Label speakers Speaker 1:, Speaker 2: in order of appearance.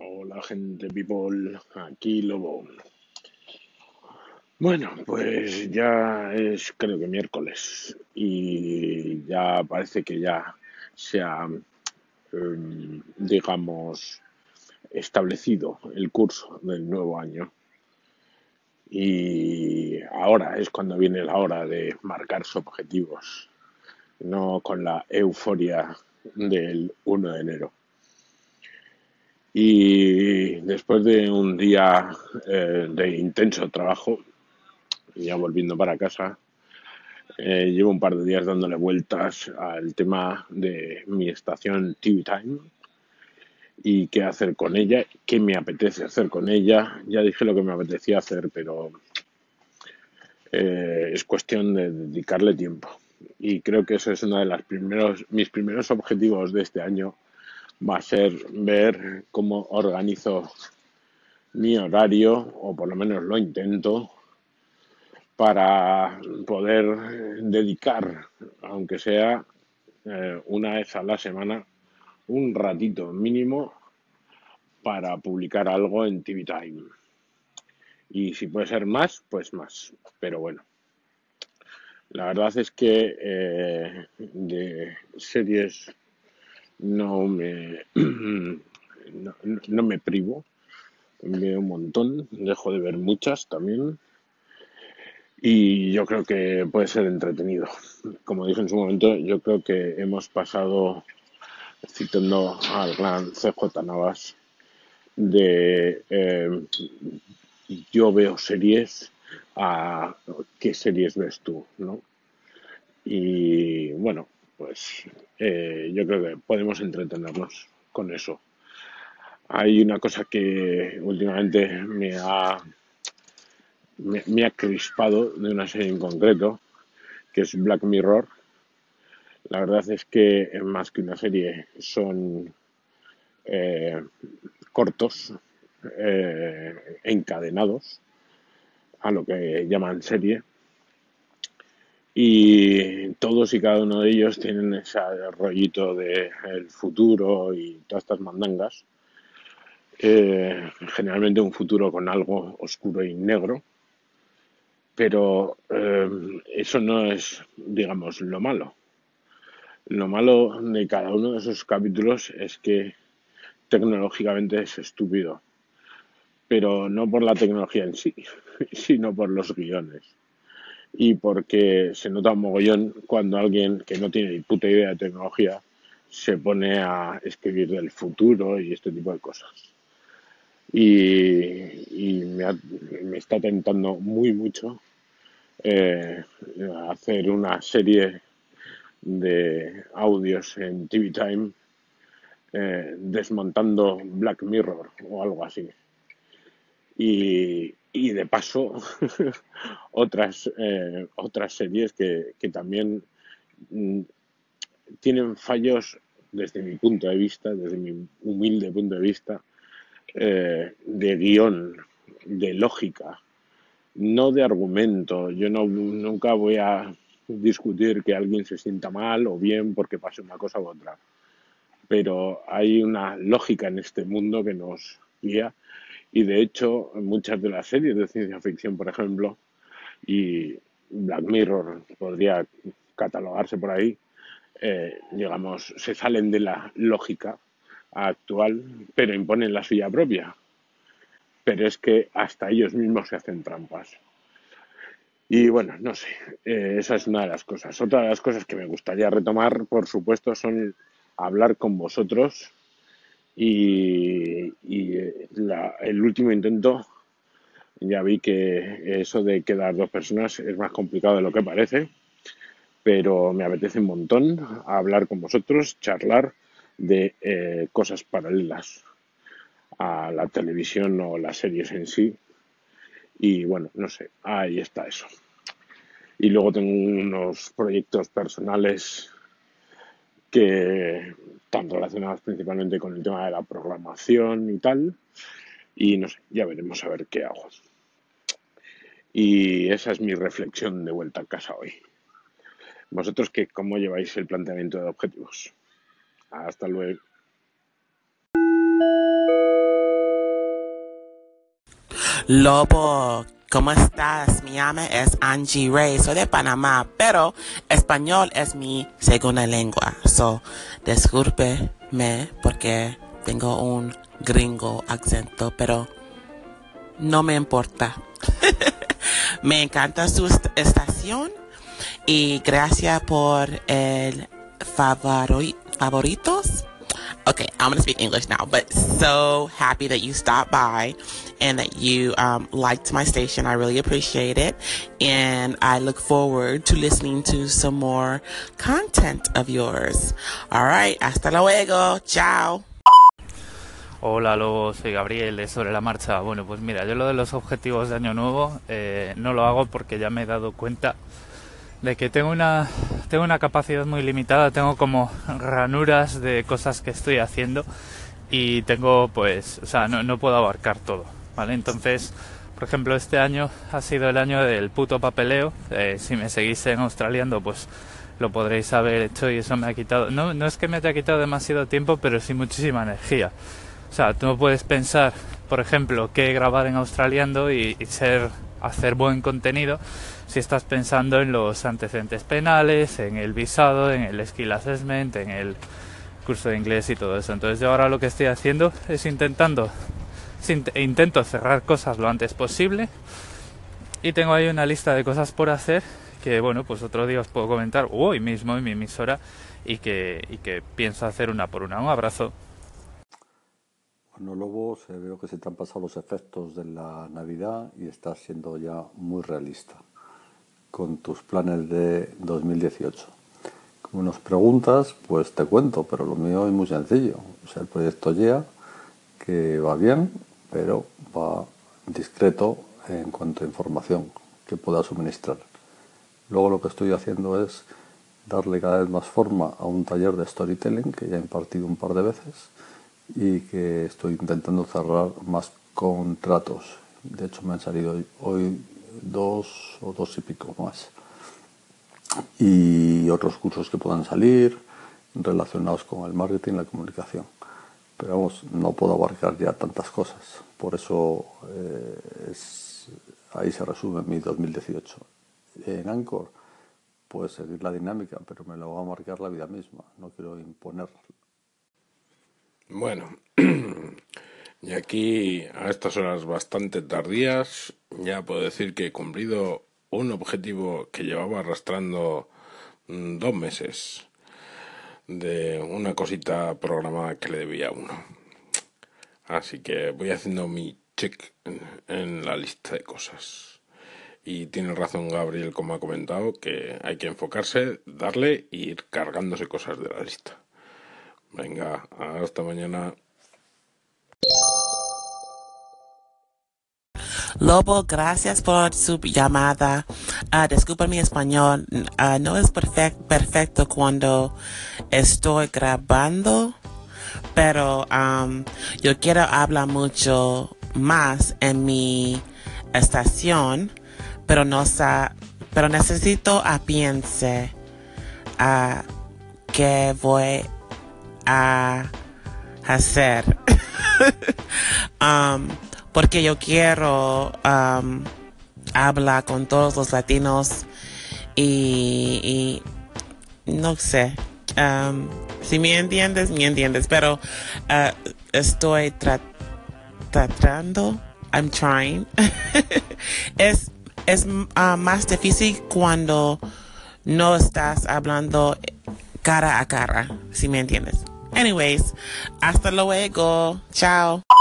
Speaker 1: Hola gente people, aquí Lobo. Bueno, pues ya es creo que miércoles y ya parece que ya se ha, digamos, establecido el curso del nuevo año y ahora es cuando viene la hora de marcarse objetivos, no con la euforia del 1 de enero. Y después de un día de intenso trabajo, ya volviendo para casa, llevo un par de días dándole vueltas al tema de mi estación TV Time y qué hacer con ella, qué me apetece hacer con ella. Ya dije lo que me apetecía hacer, pero es cuestión de dedicarle tiempo. Y creo que eso es uno de mis primeros objetivos de este año, va a ser ver cómo organizo mi horario, o por lo menos lo intento, para poder dedicar, aunque sea una vez a la semana, un ratito mínimo para publicar algo en TV Time. Y si puede ser más, pues más. Pero bueno, la verdad es que de series no me, no me privo. Veo un montón, dejo de ver muchas también. Y yo creo que puede ser entretenido. Como dije en su momento, yo creo que hemos pasado, citando al gran CJ Navas, de yo veo series a qué series ves tú, ¿no? Y bueno, pues yo creo que podemos entretenernos con eso. Hay una cosa que últimamente me ha crispado de una serie en concreto, que es Black Mirror. La verdad es que más que una serie son eh, cortos, encadenados a lo que llaman serie, y todos y cada uno de ellos tienen ese rollito de el futuro y todas estas mandangas. Generalmente un futuro con algo oscuro y negro, pero eso no es, digamos, lo malo. Lo malo de cada uno de esos capítulos es que tecnológicamente es estúpido, pero no por la tecnología en sí, sino por los guiones. Y porque se nota un mogollón cuando alguien que no tiene ni puta idea de tecnología se pone a escribir del futuro y este tipo de cosas. Me está tentando muy mucho eh, hacer una serie de audios en TV Time desmontando Black Mirror o algo así. Y de paso, otras series que también mm, tienen fallos desde mi punto de vista, desde mi humilde punto de vista, de guión, de lógica, no de argumento. Yo no, nunca voy a discutir que alguien se sienta mal o bien porque pase una cosa u otra, pero hay una lógica en este mundo que nos guía. Y de hecho, muchas de las series de ciencia ficción, por ejemplo, y Black Mirror podría catalogarse por ahí, digamos, se salen de la lógica actual, pero imponen la suya propia. Pero es que hasta ellos mismos se hacen trampas. Y bueno, no sé, esa es una de las cosas. Otra de las cosas que me gustaría retomar, por supuesto, son hablar con vosotros y el último intento. Ya vi que eso de quedar dos personas es más complicado de lo que parece, pero me apetece un montón hablar con vosotros, charlar de cosas paralelas a la televisión o las series en sí. Y bueno, no sé, ahí está eso. Y luego tengo unos proyectos personales que están relacionados principalmente con el tema de la programación y tal. Y no sé, ya veremos a ver qué hago. Y esa es mi reflexión de vuelta a casa hoy. ¿Vosotros qué, cómo lleváis el planteamiento de objetivos? Hasta luego.
Speaker 2: Lobo, ¿cómo estás? Mi nombre es Angie Ray, soy de Panamá, pero español es mi segunda lengua. So, discúlpeme porque tengo un gringo acento, pero no me importa. Me encanta su estación y gracias por el favoritos. Okay, I'm going to speak English now, but so happy that you stopped by and that you liked my station. I really appreciate it. And I look forward to listening to some more content of yours. All right, hasta luego. Ciao.
Speaker 3: Hola, Lobo, soy Gabriel de Sobre la Marcha. Bueno, pues mira, yo lo de los objetivos de año nuevo no lo hago porque ya me he dado cuenta de que tengo una capacidad muy limitada, tengo como ranuras de cosas que estoy haciendo y tengo pues, o sea, no puedo abarcar todo, ¿vale? Entonces, por ejemplo, este año ha sido el año del puto papeleo. Si me seguís en Australiando, pues lo podréis haber hecho y eso me ha quitado, no es que me haya quitado demasiado tiempo, pero sí muchísima energía. O sea, tú no puedes pensar, por ejemplo, qué grabar en Australiando y hacer buen contenido si estás pensando en los antecedentes penales, en el visado, en el skill assessment, en el curso de inglés y todo eso. Entonces yo ahora lo que estoy haciendo es intento cerrar cosas lo antes posible y tengo ahí una lista de cosas por hacer que, bueno, pues otro día os puedo comentar hoy mismo en mi emisora y que pienso hacer una por una. Un abrazo.
Speaker 4: Bueno, Lobo, veo que se te han pasado los efectos de la Navidad y estás siendo ya muy realista con tus planes de 2018. Como nos preguntas, pues te cuento, pero lo mío es muy sencillo. O sea, el proyecto YEA, que va bien, pero va discreto en cuanto a información que pueda suministrar. Luego lo que estoy haciendo es darle cada vez más forma a un taller de storytelling que ya he impartido un par de veces y que estoy intentando cerrar más contratos. De hecho, me han salido hoy 2 o 2 y pico más. Y otros cursos que puedan salir relacionados con el marketing y la comunicación. Pero vamos, no puedo abarcar ya tantas cosas. Por eso ahí se resume mi 2018. En Anchor, pues seguir la dinámica, pero me lo va a marcar la vida misma. No quiero imponer.
Speaker 1: Bueno, y aquí a estas horas bastante tardías ya puedo decir que he cumplido un objetivo que llevaba arrastrando 2 meses de una cosita programada que le debía a uno. Así que voy haciendo mi check en la lista de cosas. Y tiene razón Gabriel, como ha comentado, que hay que enfocarse, darle e ir cargándose cosas de la lista. Venga, hasta mañana.
Speaker 2: Lobo, gracias por su llamada. Disculpa mi español, no es perfecto cuando estoy grabando, pero yo quiero hablar mucho más en mi estación, pero pero necesito piense qué voy a hacer. Porque yo quiero hablar con todos los latinos y no sé, si me entiendes, pero estoy tratando, I'm trying. es más difícil cuando no estás hablando cara a cara, si me entiendes. Anyways, hasta luego, chao.